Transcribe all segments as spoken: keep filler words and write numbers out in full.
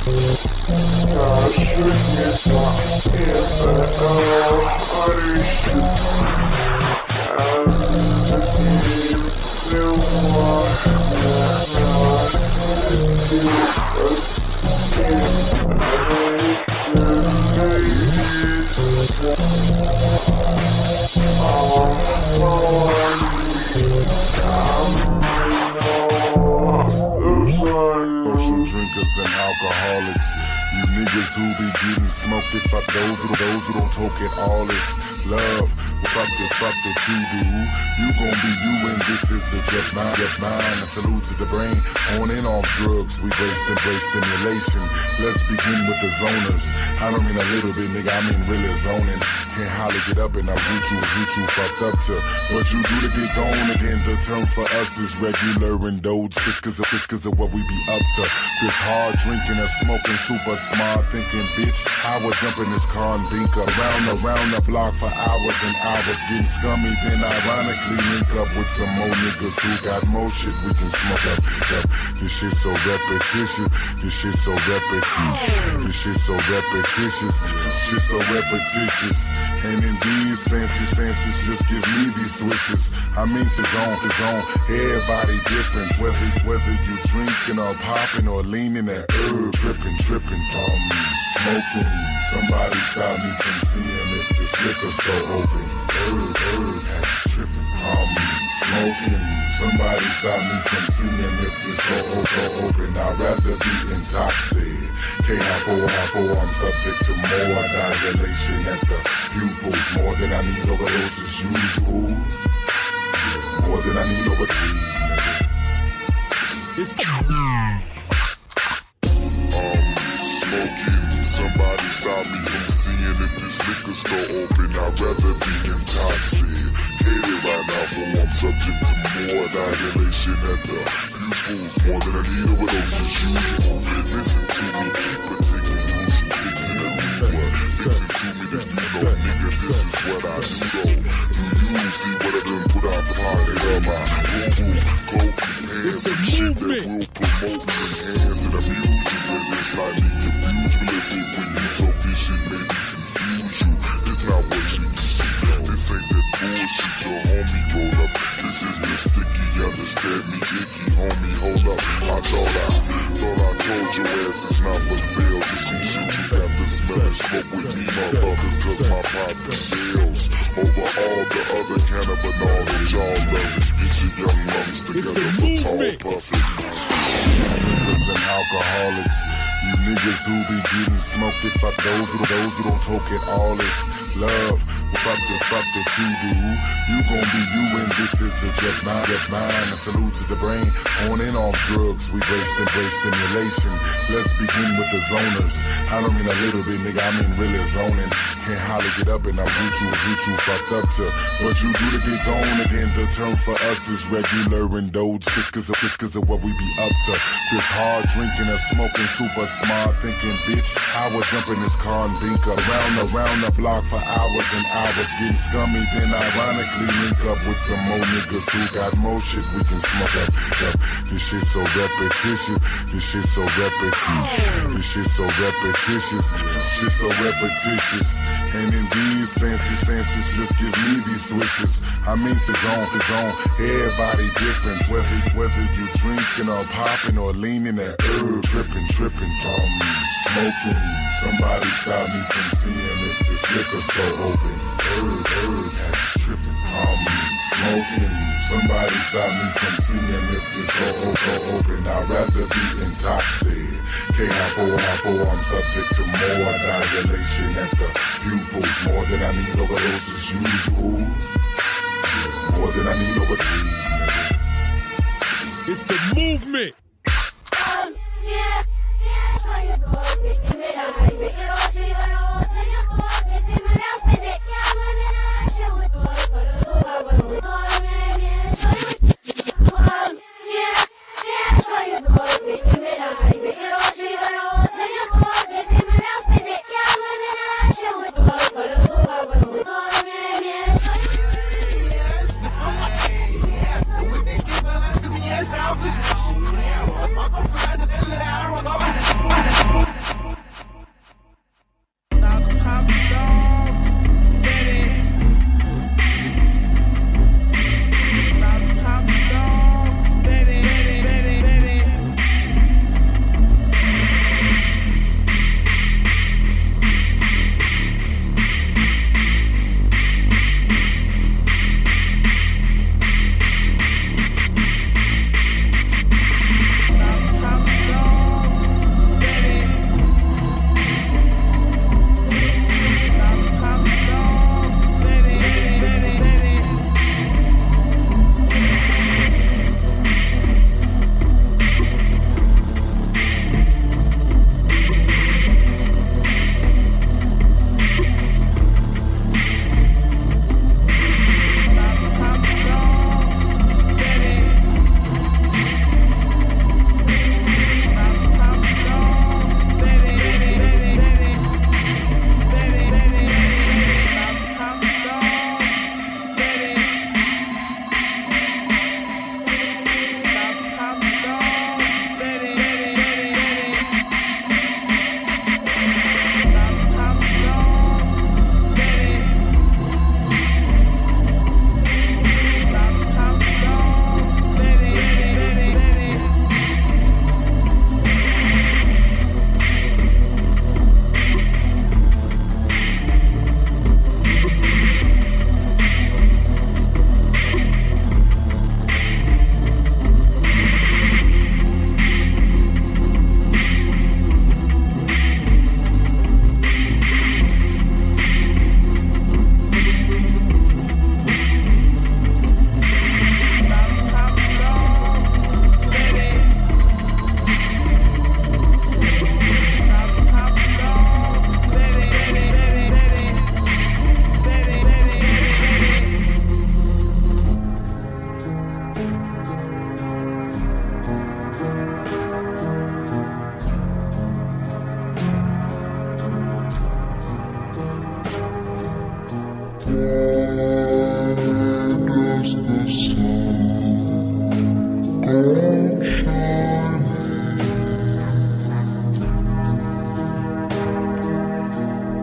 Social drinkers and alcoholics, you niggas who be getting smoked. If I those who those who don't talk at all is love. Fuck the fuck that you do. You gon' be you, and this is a jet nine, jet nine. A salute to the brain, on and off drugs. We waste and brain stimulation. Let's begin with the zoners. I don't mean a little bit, nigga. I mean really zoning. Can't hardly get up and I root you, root you fucked up to what you do to get gone again. The term for us is regular indulge. Just cause of, just cause of what we be up to. This hard drinking and smoking, super smart thinking, bitch. I was jumping this car and bink around, around the block for hours and hours. Getting scummy, then ironically link up with some more niggas who got more shit we can smoke up. up. This shit so repetitious. This shit so repetitious. This shit so repetitious. Shit so repetitious. And in these fancy stances, just give me these swishes. I mean, it's on, it's on. Everybody different. Whether whether you drinking or popping or leaning at herb, tripping, tripping, um, smoking. Somebody stop me from seeing if this liquor store open. Herb, herb, tripping, um, smoking. Somebody stop me from seeing if this door open. I'd rather be intoxicated. K I four I four, I'm subject to more dilation at the pupils. More than I need overdose as usual. More than I need overdose. It's Um, smoking. Somebody stop me from seeing if this liquor store open. I'd rather be intoxicated right now, for I'm subject to more annihilation at the pupils. More than I need overdose as usual. Listen to me, but taking crucial, fixing a new one. Fixing to me that you know, nigga, this is what I do though. Do you see what I done put out the pocket of my boo-boo, coke and pants, some shit that will promote me, enhance and amuse you, and it's like me confuse you. When you talk this shit, maybe confuse you. This not what you used to. This ain't that bullshit your homie rolled up. This is the sticky, understand me, icky, homie, hold up. I thought I, thought I told your ass it's not for sale. Just some shit you got to smell and smoke with me, motherfuckers, cause my poppy fails. Over all the other cannabinol that y'all love it. Get your young lungs together for tall puffin'. Drinkers and alcoholics, you niggas who be getting smoked. If I those who those who don't talk at all is love. Fuck the fuck that you do. You gon' be you, and this is a jet nine, jet nine. A salute to the brain, on and off drugs. We waste and brain stimulation. Let's begin with the zoners. I don't mean a little bit, nigga. I mean really zoning. Can't hardly get up and I root you, root you fucked up to what you do to get gone again. The term for us is regular indulge. Just cause of, just cause of what we be up to. This hard drinking and smoking, super smart thinking, bitch. I was jumping this car and bink around, around the block for hours and hours. Getting scummy, then ironically link up with some more niggas who got more shit we can smoke up. up. This shit so repetitious. This shit so repetitious. This shit so repetitious. Shit so repetitious. And in these fancy stances, just give me these swishes. I mean, it's on, it's on. Everybody different. Whether whether you drinking or popping or leaning at herb, tripping, tripping, um, smoking. Somebody stop me from seeing if this liquor store open. Herb, herb, tripping, um, smoking. Somebody stop me from seeing if this door open. I'd rather be intoxicated. K I four I four, I'm subject to more dilation at the pupils. More than I need overdose as usual. More than I need overdose. It's the movement. Um, yeah, yeah, show you go. Give me the high, make it all shit on the wall. Then you go up, this is my now, visit. Yeah, I'm living in that shit with the for the super, but we go on, yeah, yeah, show you. Um, yeah, yeah, show you go. Give me the high, make it all shit on the wall. Then you go up, this is my now, visit. Yeah, I'm living in that shit with the for the super, but we go on, yeah, yeah, show you. So when they give us, give me a style,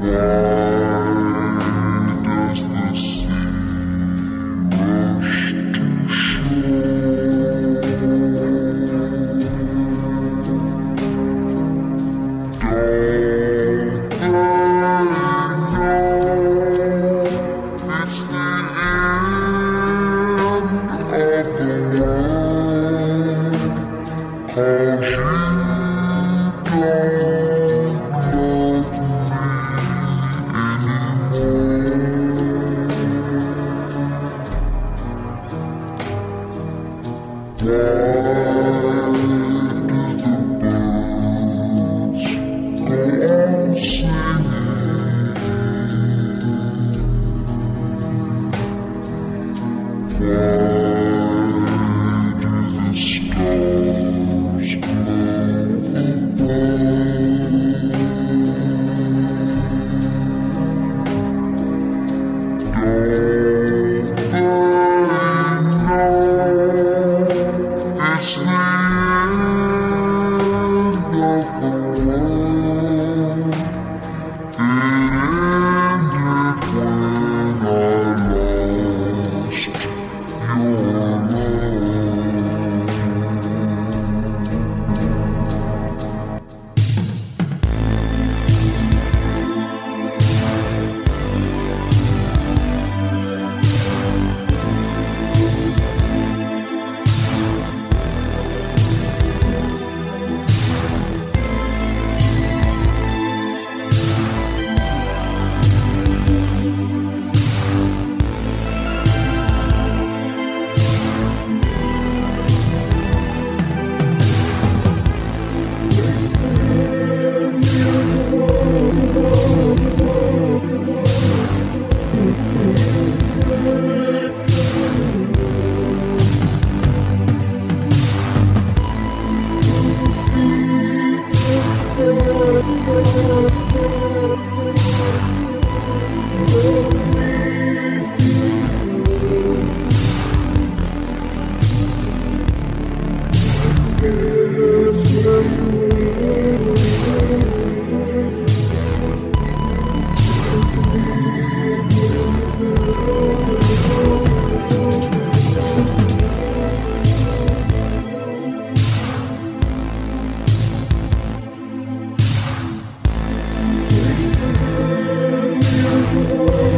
Thank you.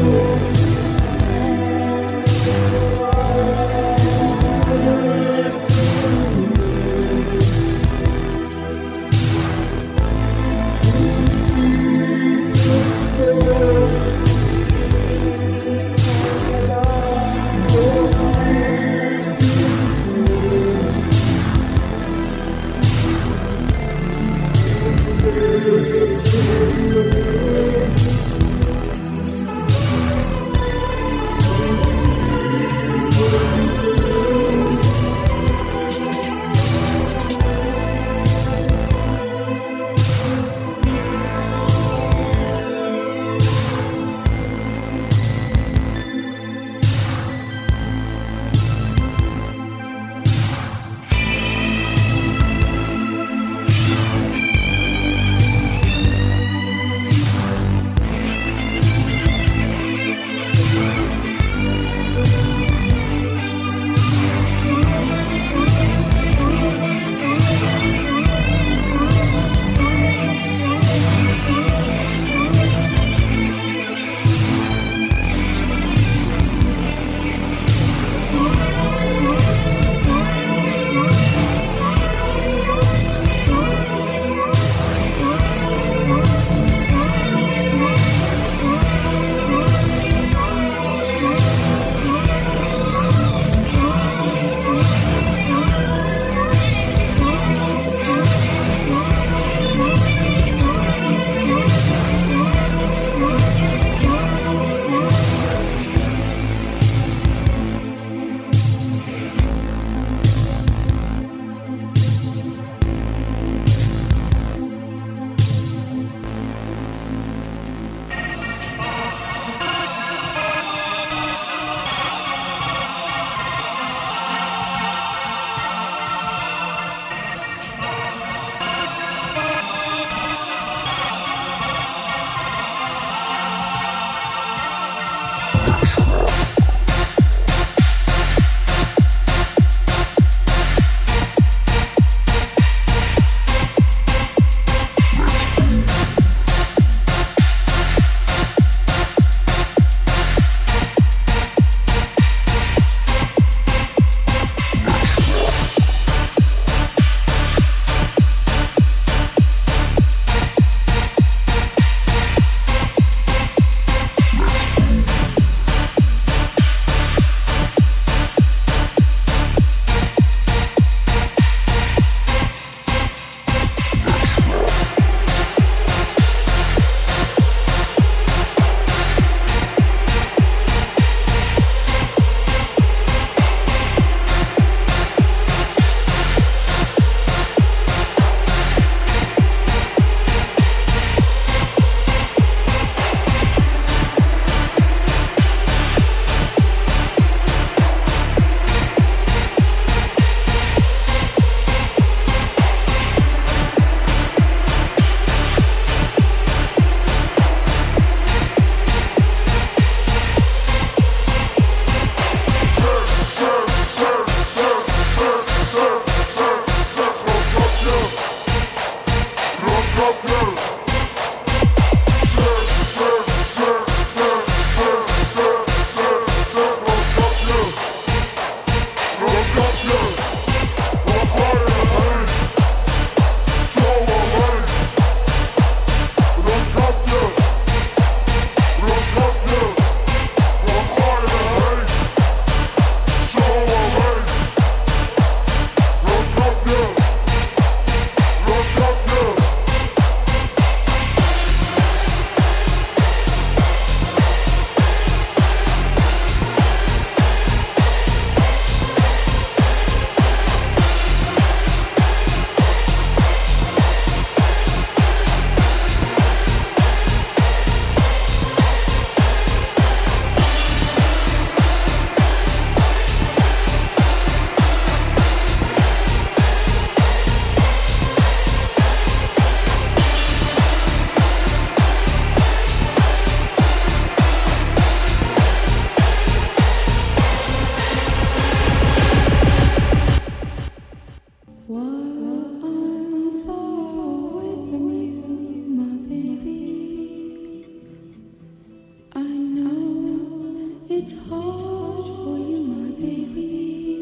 It's hard for you, my baby,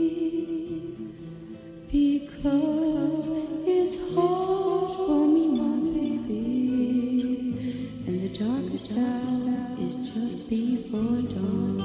because it's hard for me, my baby, and the darkest hour is just before dawn.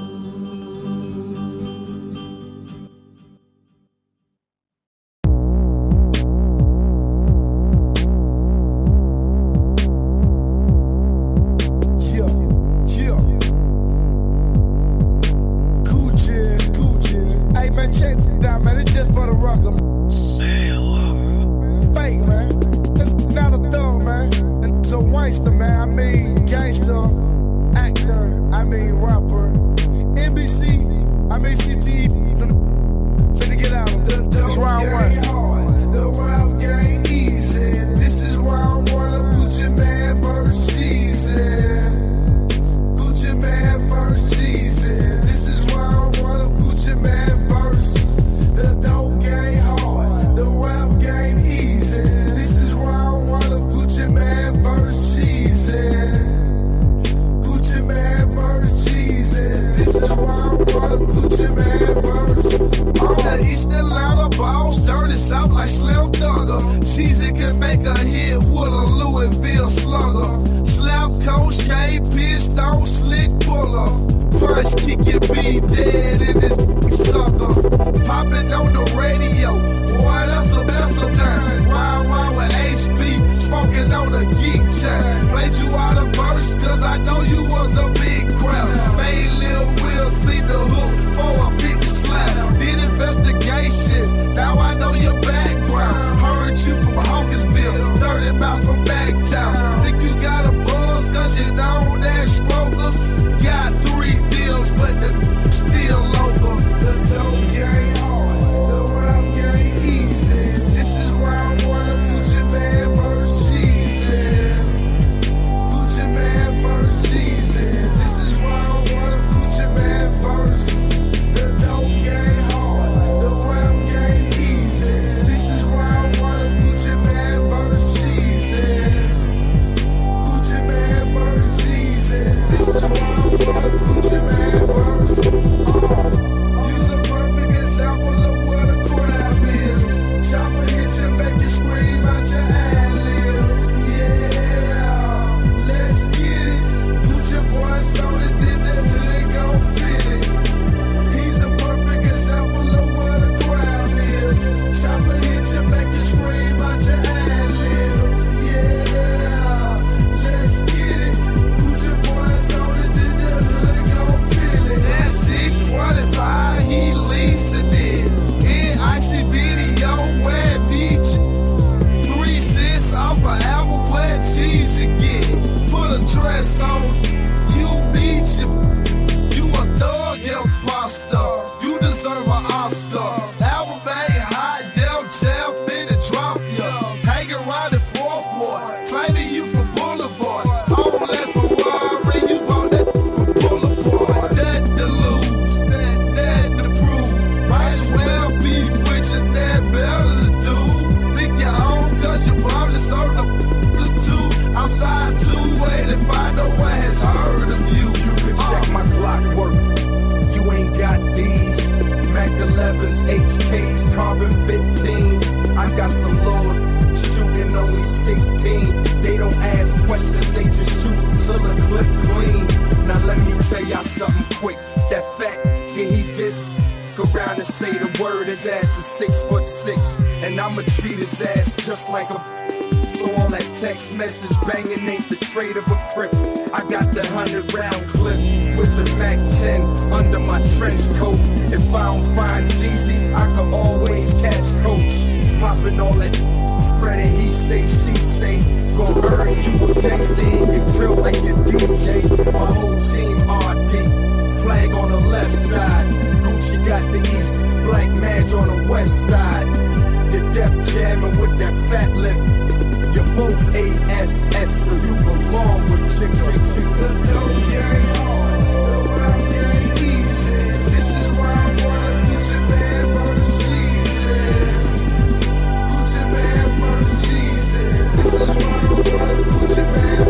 Message banging ain't the trade of a grip. I got the hundred round clip with the Mac ten under my trench coat. If I don't find Jeezy, I can always catch Coach. Popping all that, spreading he say, she say. Gon' earn you a gangsta in your grill like your D J. My whole team R D, flag on the left side. Gucci got the east, Black Madge on the west side. The Def Jammin' with that fat lip. You're both A S S, so you belong with Chick Chick Chick. The dope gang hard, the rap gang easy. This is why I wanna Gucci Man versus Jesus. Gucci Man versus Jesus. This is why I wanna Gucci Man.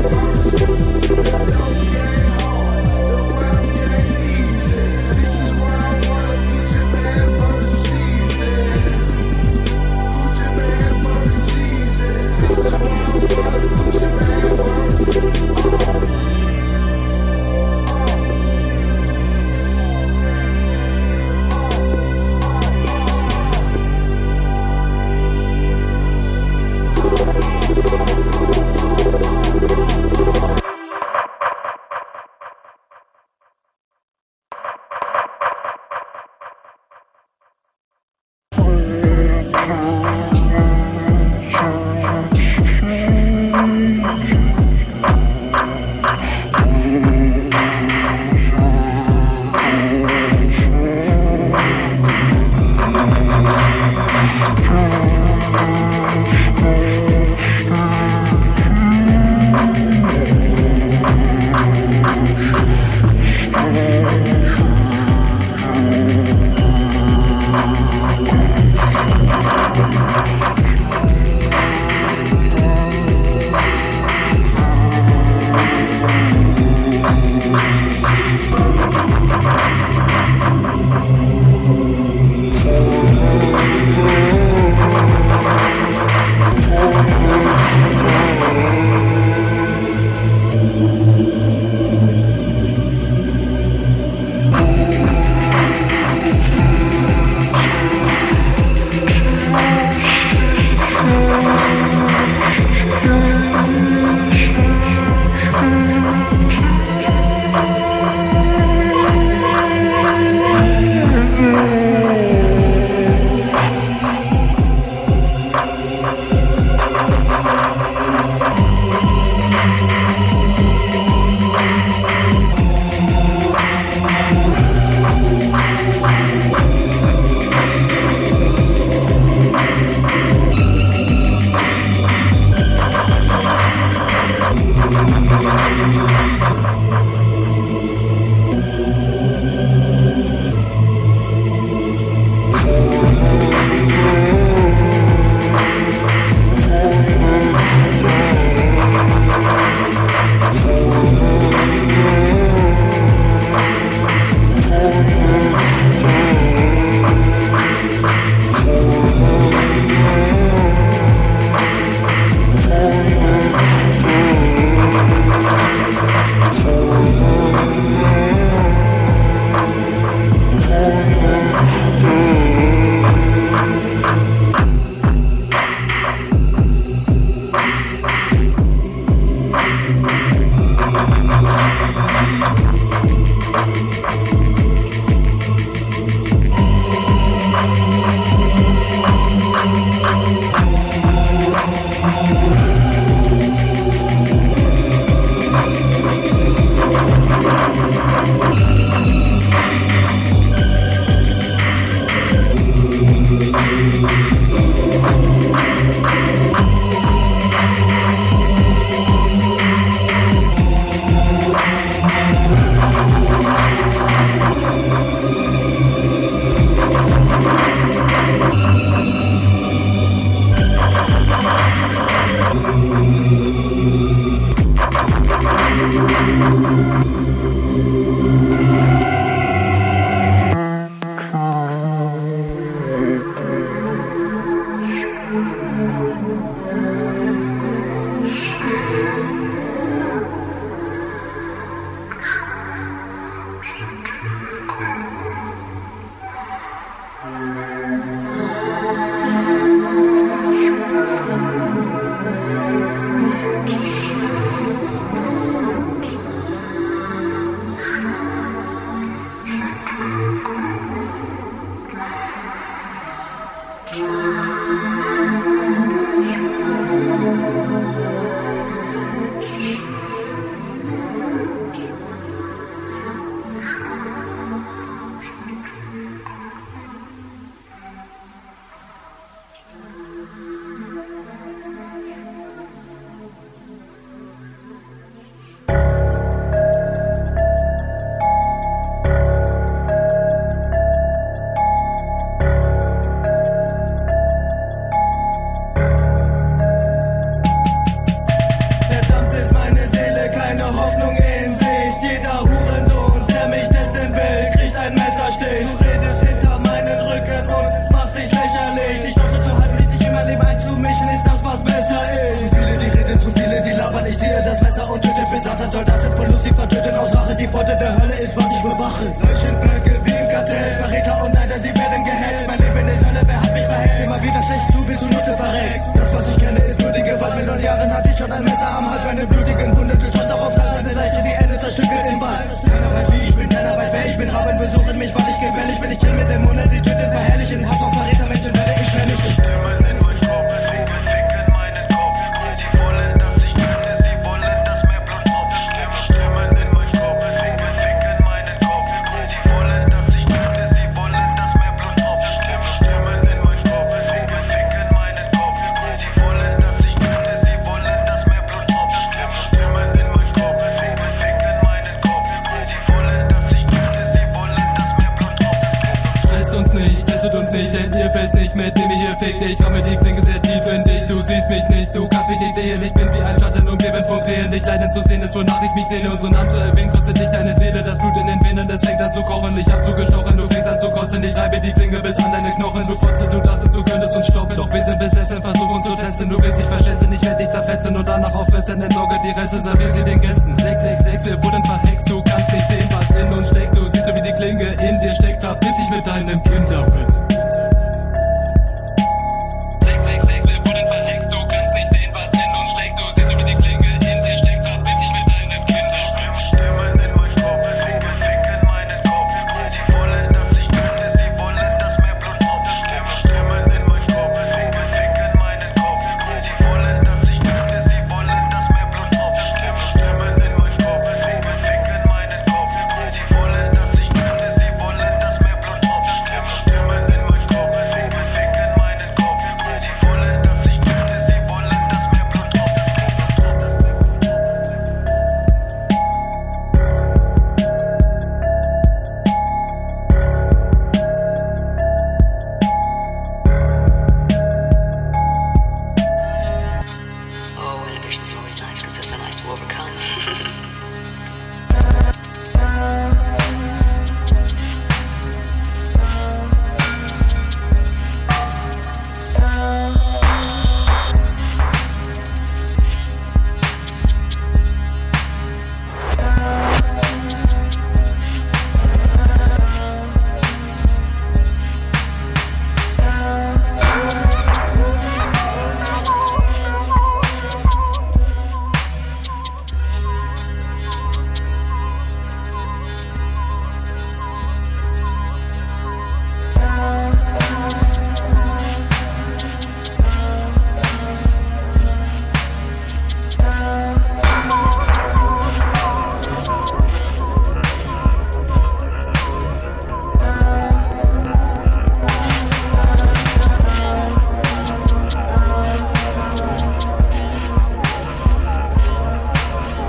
Stimmen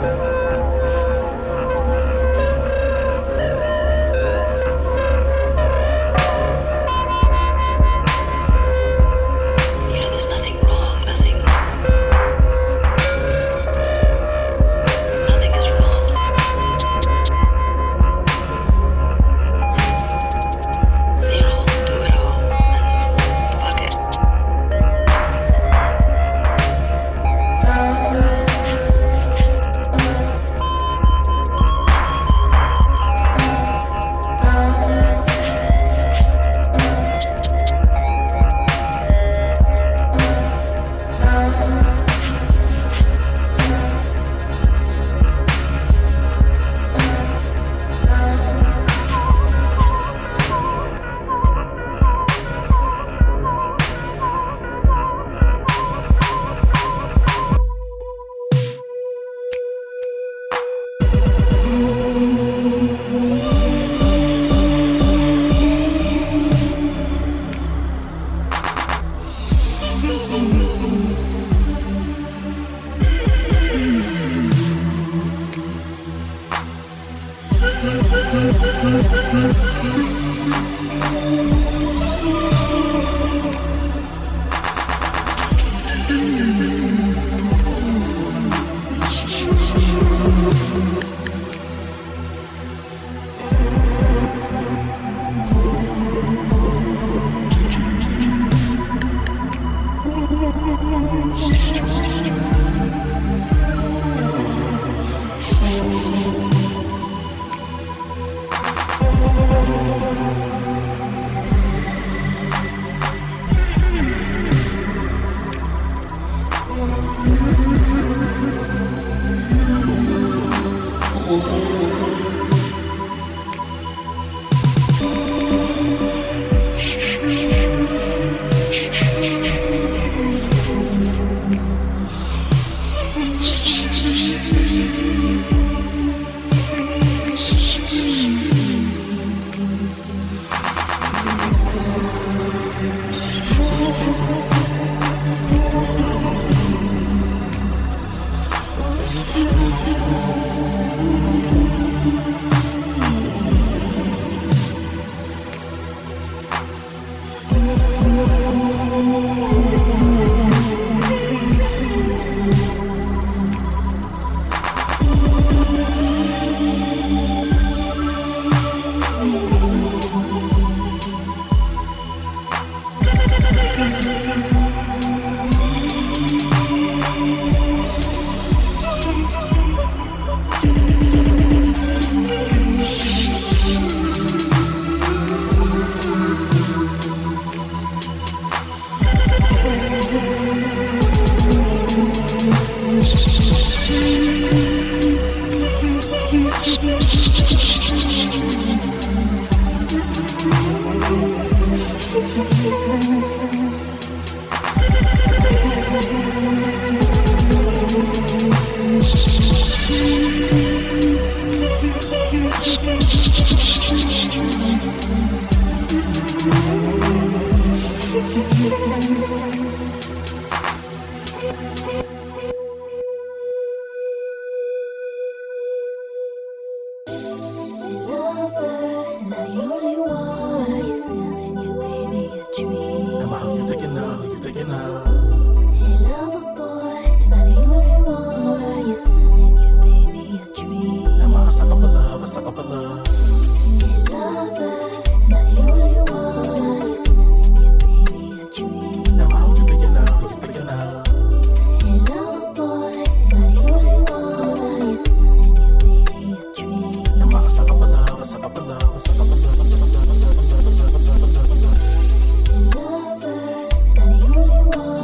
Lover, and the only one.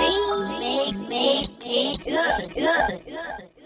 make, make, make it good, good, good.